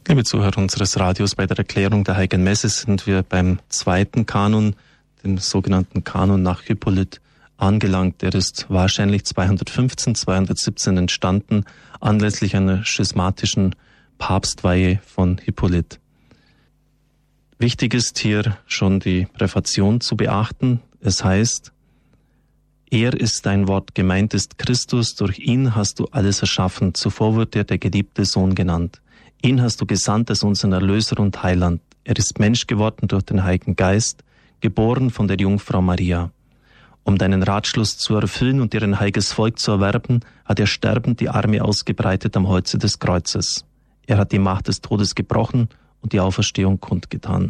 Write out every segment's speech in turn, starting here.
Liebe Zuhörer unseres Radios, bei der Erklärung der Heiligen Messe sind wir beim zweiten Kanon, dem sogenannten Kanon nach Hippolyt, angelangt. Der ist wahrscheinlich 215, 217 entstanden, anlässlich einer schismatischen Papstweihe von Hippolyt. Wichtig ist hier schon die Präfation zu beachten. Es heißt, er ist dein Wort, gemeint ist Christus, durch ihn hast du alles erschaffen. Zuvor wird er der geliebte Sohn genannt. Ihn hast du gesandt als unseren Erlöser und Heiland. Er ist Mensch geworden durch den Heiligen Geist, geboren von der Jungfrau Maria. Um deinen Ratschluss zu erfüllen und dir ein heiliges Volk zu erwerben, hat er sterbend die Arme ausgebreitet am Holze des Kreuzes. Er hat die Macht des Todes gebrochen und die Auferstehung kundgetan.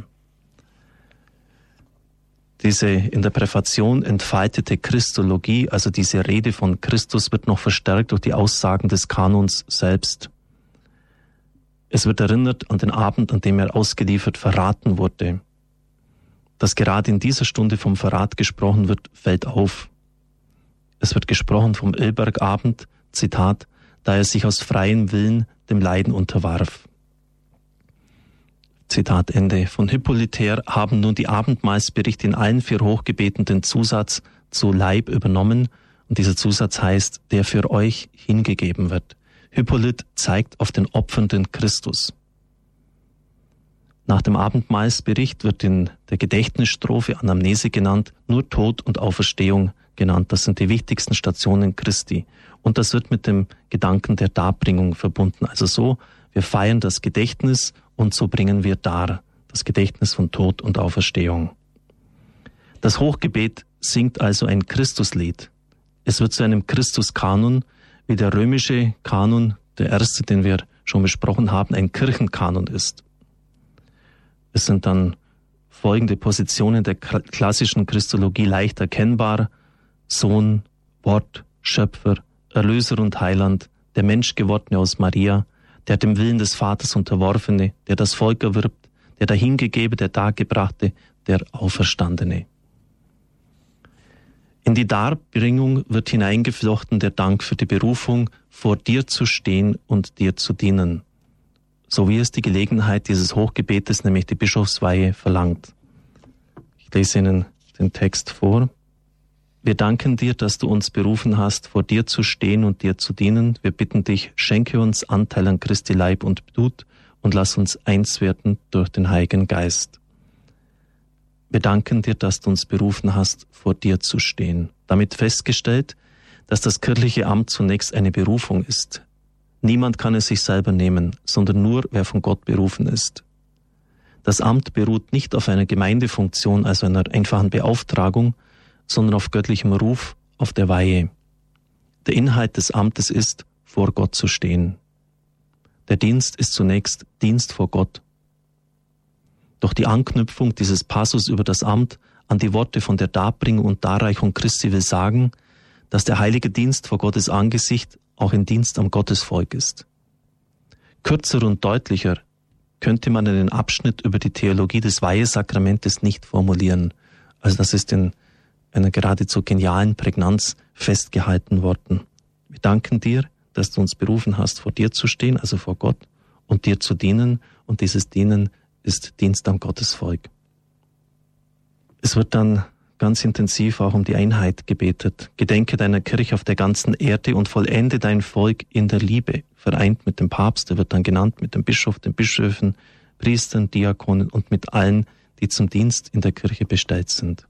Diese in der Präfation entfaltete Christologie, also diese Rede von Christus, wird noch verstärkt durch die Aussagen des Kanons selbst. Es wird erinnert an den Abend, an dem er ausgeliefert verraten wurde. Dass gerade in dieser Stunde vom Verrat gesprochen wird, fällt auf. Es wird gesprochen vom Ölbergabend, Zitat, da er sich aus freiem Willen dem Leiden unterwarf. Zitat Ende. Von Hippolyt her haben nun die Abendmahlsberichte in allen 4 Hochgebeten den Zusatz zu Leib übernommen, und dieser Zusatz heißt, der für euch hingegeben wird. Hippolyt zeigt auf den opfernden Christus. Nach dem Abendmahlsbericht wird in der Gedächtnisstrophe Anamnese genannt, nur Tod und Auferstehung genannt. Das sind die wichtigsten Stationen Christi. Und das wird mit dem Gedanken der Darbringung verbunden. Also so, wir feiern das Gedächtnis und so bringen wir dar, das Gedächtnis von Tod und Auferstehung. Das Hochgebet singt also ein Christuslied. Es wird zu einem Christuskanon, wie der römische Kanon, der erste, den wir schon besprochen haben, ein Kirchenkanon ist. Es sind dann folgende Positionen der klassischen Christologie leicht erkennbar: Sohn, Wort, Schöpfer, Erlöser und Heiland, der Menschgewordene aus Maria, der dem Willen des Vaters unterworfene, der das Volk erwirbt, der dahingegebe, der Dargebrachte, der Auferstandene. In die Darbringung wird hineingeflochten der Dank für die Berufung, vor dir zu stehen und dir zu dienen, so wie es die Gelegenheit dieses Hochgebetes, nämlich die Bischofsweihe, verlangt. Ich lese Ihnen den Text vor. Wir danken dir, dass du uns berufen hast, vor dir zu stehen und dir zu dienen. Wir bitten dich, schenke uns Anteil an Christi Leib und Blut und lass uns eins werden durch den Heiligen Geist. Wir danken dir, dass du uns berufen hast, vor dir zu stehen. Damit festgestellt, dass das kirchliche Amt zunächst eine Berufung ist. Niemand kann es sich selber nehmen, sondern nur, wer von Gott berufen ist. Das Amt beruht nicht auf einer Gemeindefunktion, also einer einfachen Beauftragung, sondern auf göttlichem Ruf, auf der Weihe. Der Inhalt des Amtes ist, vor Gott zu stehen. Der Dienst ist zunächst Dienst vor Gott. Doch die Anknüpfung dieses Passus über das Amt an die Worte von der Darbringung und Darreichung Christi will sagen, dass der heilige Dienst vor Gottes Angesicht auch ein Dienst am Gottesvolk ist. Kürzer und deutlicher könnte man einen Abschnitt über die Theologie des Weihesakramentes nicht formulieren. Also das ist in einer geradezu genialen Prägnanz festgehalten worden. Wir danken dir, dass du uns berufen hast, vor dir zu stehen, also vor Gott, und dir zu dienen, und dieses Dienen ist Dienst am Gottesvolk. Es wird dann ganz intensiv auch um die Einheit gebetet. Gedenke deiner Kirche auf der ganzen Erde und vollende dein Volk in der Liebe, vereint mit dem Papst, der wird dann genannt, mit dem Bischof, den Bischöfen, Priestern, Diakonen und mit allen, die zum Dienst in der Kirche bestellt sind.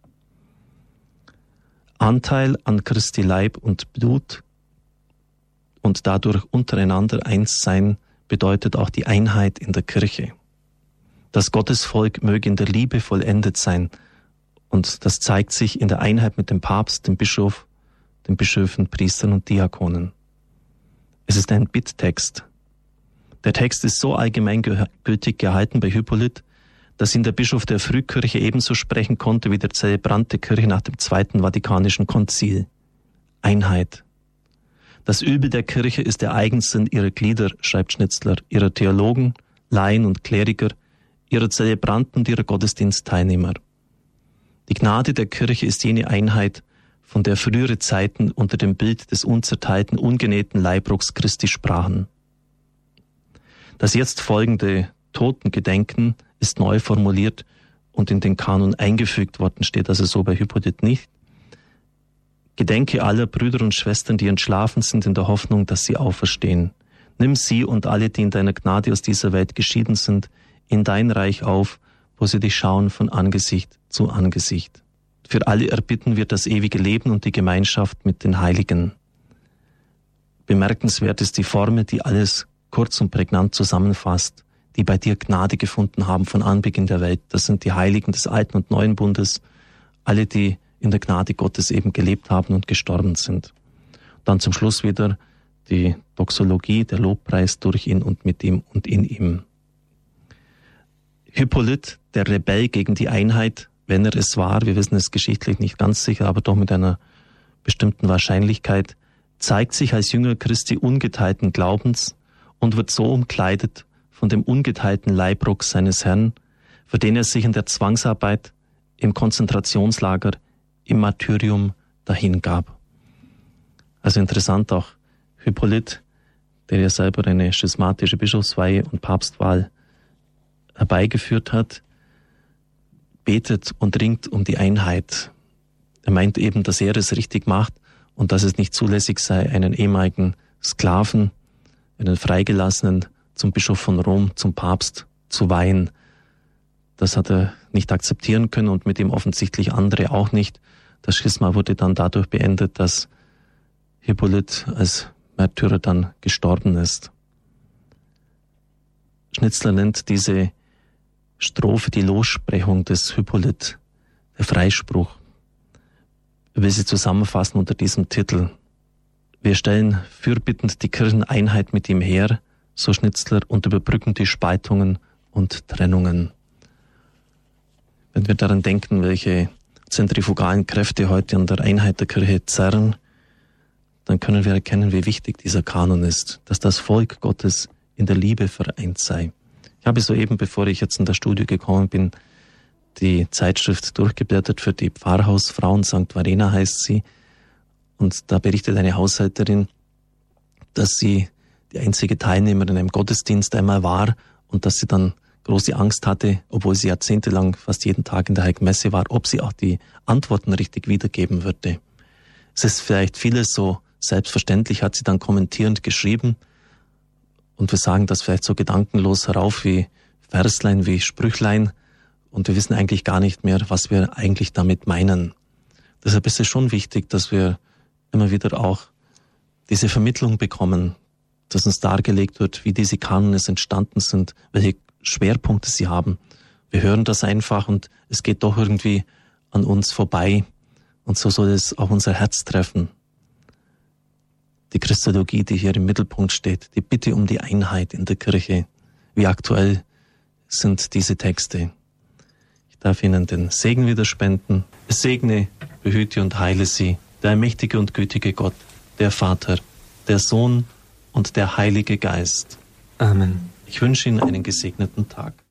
Anteil an Christi Leib und Blut und dadurch untereinander eins sein, bedeutet auch die Einheit in der Kirche. Das Gottesvolk möge in der Liebe vollendet sein, und das zeigt sich in der Einheit mit dem Papst, dem Bischof, den Bischöfen, Priestern und Diakonen. Es ist ein Bitttext. Der Text ist so allgemeingültig gehalten bei Hippolyt, dass ihn der Bischof der Frühkirche ebenso sprechen konnte wie der Zelebrant der Kirche nach dem Zweiten Vatikanischen Konzil. Einheit. Das Übel der Kirche ist der Eigensinn ihrer Glieder, schreibt Schnitzler, ihrer Theologen, Laien und Kleriker, ihrer Zelebranten und ihrer Gottesdienstteilnehmer. Die Gnade der Kirche ist jene Einheit, von der frühere Zeiten unter dem Bild des unzerteilten, ungenähten Leibrucks Christi sprachen. Das jetzt folgende Totengedenken ist neu formuliert und in den Kanon eingefügt worden, steht also so bei Hippolyt nicht. Gedenke aller Brüder und Schwestern, die entschlafen sind, in der Hoffnung, dass sie auferstehen. Nimm sie und alle, die in deiner Gnade aus dieser Welt geschieden sind, in dein Reich auf, wo sie dich schauen von Angesicht zu Angesicht. Für alle erbitten wir das ewige Leben und die Gemeinschaft mit den Heiligen. Bemerkenswert ist die Formel, die alles kurz und prägnant zusammenfasst, die bei dir Gnade gefunden haben von Anbeginn der Welt. Das sind die Heiligen des Alten und Neuen Bundes, alle, die in der Gnade Gottes eben gelebt haben und gestorben sind. Dann zum Schluss wieder die Doxologie, der Lobpreis durch ihn und mit ihm und in ihm. Hippolyt, der Rebell gegen die Einheit, wenn er es war, wir wissen es geschichtlich nicht ganz sicher, aber doch mit einer bestimmten Wahrscheinlichkeit, zeigt sich als Jünger Christi ungeteilten Glaubens und wird so umkleidet von dem ungeteilten Leibrock seines Herrn, für den er sich in der Zwangsarbeit, im Konzentrationslager, im Martyrium dahingab. Also interessant auch Hippolyt, der ja selber eine schismatische Bischofsweihe und Papstwahl herbeigeführt hat, betet und ringt um die Einheit. Er meint eben, dass er es richtig macht und dass es nicht zulässig sei, einen ehemaligen Sklaven, einen Freigelassenen zum Bischof von Rom, zum Papst zu weihen. Das hat er nicht akzeptieren können und mit ihm offensichtlich andere auch nicht. Das Schisma wurde dann dadurch beendet, dass Hippolyt als Märtyrer dann gestorben ist. Schnitzler nennt diese Strophe die Lossprechung des Hippolyt, der Freispruch. Er will sie zusammenfassen unter diesem Titel. Wir stellen fürbittend die Kircheneinheit mit ihm her, so Schnitzler, und überbrücken die Spaltungen und Trennungen. Wenn wir daran denken, welche zentrifugalen Kräfte heute an der Einheit der Kirche zerren, dann können wir erkennen, wie wichtig dieser Kanon ist, dass das Volk Gottes in der Liebe vereint sei. Ich habe soeben, bevor ich jetzt in das Studio gekommen bin, die Zeitschrift durchgeblättert für die Pfarrhausfrauen, St. Verena heißt sie, und da berichtet eine Haushälterin, dass sie die einzige Teilnehmerin in einem Gottesdienst einmal war und dass sie dann große Angst hatte, obwohl sie jahrzehntelang fast jeden Tag in der Heiligen Messe war, ob sie auch die Antworten richtig wiedergeben würde. Es ist vielleicht vieles so selbstverständlich, hat sie dann kommentierend geschrieben, und wir sagen das vielleicht so gedankenlos herauf wie Verslein, wie Sprüchlein, und wir wissen eigentlich gar nicht mehr, was wir eigentlich damit meinen. Deshalb ist es schon wichtig, dass wir immer wieder auch diese Vermittlung bekommen, dass uns dargelegt wird, wie diese Kanonen entstanden sind, welche Schwerpunkte sie haben. Wir hören das einfach und es geht doch irgendwie an uns vorbei, und so soll es auch unser Herz treffen. Die Christologie, die hier im Mittelpunkt steht, die Bitte um die Einheit in der Kirche. Wie aktuell sind diese Texte? Ich darf Ihnen den Segen wieder spenden. Es segne, behüte und heile Sie, der allmächtige und gütige Gott, der Vater, der Sohn und der Heilige Geist. Amen. Ich wünsche Ihnen einen gesegneten Tag.